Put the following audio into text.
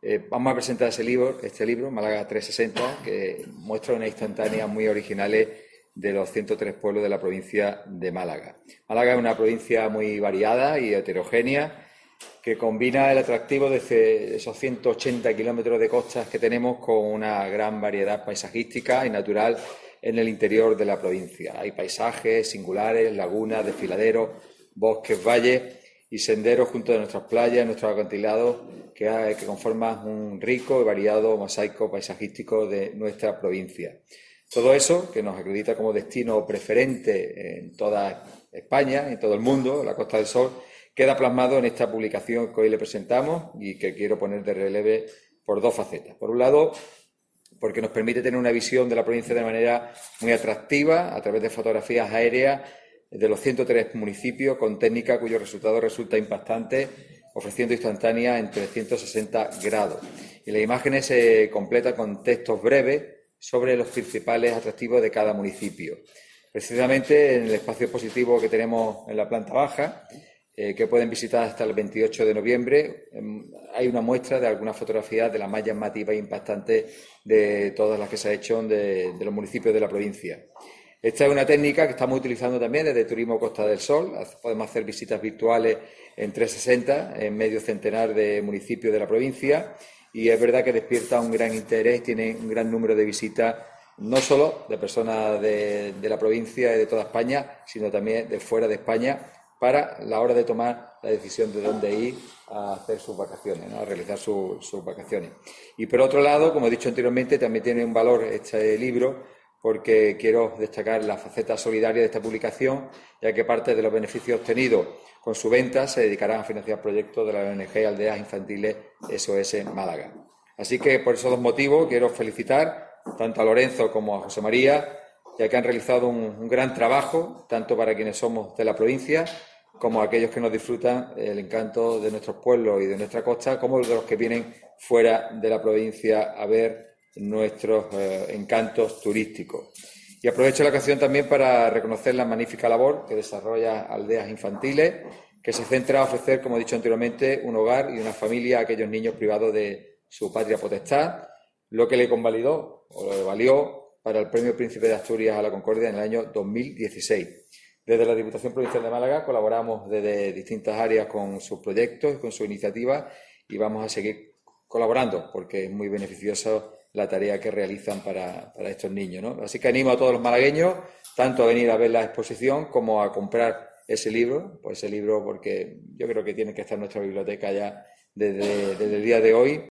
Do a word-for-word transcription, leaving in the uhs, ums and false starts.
Eh, vamos a presentar ese libro, este libro, Málaga trescientos sesenta, que muestra unas instantáneas muy originales de los ciento tres pueblos de la provincia de Málaga. Málaga es una provincia muy variada y heterogénea, que combina el atractivo de esos ciento ochenta kilómetros de costas que tenemos con una gran variedad paisajística y natural en el interior de la provincia. Hay paisajes singulares, lagunas, desfiladeros, bosques, valles y senderos junto a nuestras playas, nuestros acantilados, que, que conforman un rico y variado mosaico paisajístico de nuestra provincia. Todo eso, que nos acredita como destino preferente en toda España, en todo el mundo, la Costa del Sol, queda plasmado en esta publicación que hoy le presentamos y que quiero poner de relieve por dos facetas. Por un lado, porque nos permite tener una visión de la provincia de manera muy atractiva a través de fotografías aéreas de los ciento tres municipios con técnica cuyo resultado resulta impactante, ofreciendo instantáneas en trescientos sesenta grados. Y las imágenes se completan con textos breves sobre los principales atractivos de cada municipio. Precisamente en el espacio expositivo que tenemos en la planta baja, eh, que pueden visitar hasta el veintiocho de noviembre, eh, hay una muestra de algunas fotografías de las más llamativas e impactantes de todas las que se ha hecho de, de los municipios de la provincia. Esta es una técnica que estamos utilizando también desde Turismo Costa del Sol. Podemos hacer visitas virtuales en trescientos sesenta en medio centenar de municipios de la provincia y es verdad que despierta un gran interés, tiene un gran número de visitas, no solo de personas de, de la provincia y de toda España, sino también de fuera de España, para la hora de tomar la decisión de dónde ir a hacer sus vacaciones, ¿no? A realizar su, sus vacaciones. Y por otro lado, como he dicho anteriormente, también tiene un valor este libro, porque quiero destacar la faceta solidaria de esta publicación, ya que parte de los beneficios obtenidos con su venta se dedicarán a financiar proyectos de la O N G Aldeas Infantiles S O S Málaga. Así que por esos dos motivos quiero felicitar tanto a Lorenzo como a José María, ya que han realizado un, un gran trabajo, tanto para quienes somos de la provincia como aquellos que nos disfrutan el encanto de nuestros pueblos y de nuestra costa, como de los que vienen fuera de la provincia a ver nuestros eh, encantos turísticos. Y aprovecho la ocasión también para reconocer la magnífica labor que desarrolla Aldeas Infantiles, que se centra a ofrecer, como he dicho anteriormente, un hogar y una familia a aquellos niños privados de su patria potestad, lo que le convalidó o le valió para el Premio Príncipe de Asturias a la Concordia en el año dos mil dieciséis. Desde la Diputación Provincial de Málaga colaboramos desde distintas áreas con sus proyectos y con sus iniciativas y vamos a seguir colaborando porque es muy beneficioso la tarea que realizan para, para estos niños, ¿no? Así que animo a todos los malagueños tanto a venir a ver la exposición como a comprar ese libro, pues ese libro porque yo creo que tiene que estar en nuestra biblioteca ya desde, desde el día de hoy.